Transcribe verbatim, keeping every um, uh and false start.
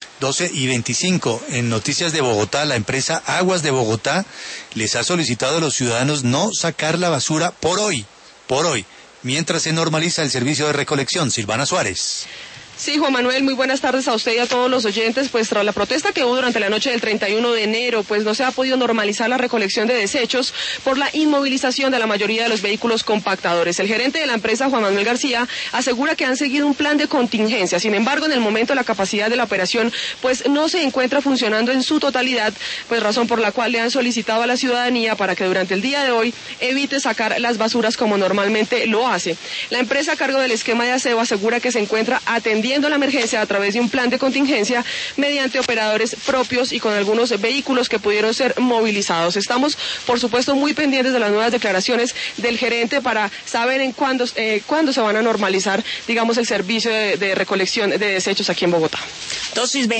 doce y veinticinco. En Noticias de Bogotá, la empresa Aguas de Bogotá les ha solicitado a los ciudadanos no sacar la basura por hoy, por hoy, mientras se normaliza el servicio de recolección. Silvana Suárez. Sí, Juan Manuel, muy buenas tardes a usted y a todos los oyentes. Pues tras la protesta que hubo durante la noche del treinta y uno de enero, pues no se ha podido normalizar la recolección de desechos por la inmovilización de la mayoría de los vehículos compactadores. El gerente de la empresa, Juan Manuel García, asegura que han seguido un plan de contingencia. Sin embargo, en el momento la capacidad de la operación pues no se encuentra funcionando en su totalidad, pues razón por la cual le han solicitado a la ciudadanía para que durante el día de hoy evite sacar las basuras como normalmente lo hace. La empresa a cargo del esquema de aseo asegura que se encuentra atendiendo la emergencia a través de un plan de contingencia mediante operadores propios y con algunos vehículos que pudieron ser movilizados. Estamos, por supuesto, muy pendientes de las nuevas declaraciones del gerente para saber en cuándo, eh, cuándo se van a normalizar, digamos, el servicio de, de recolección de desechos aquí en Bogotá. Dosis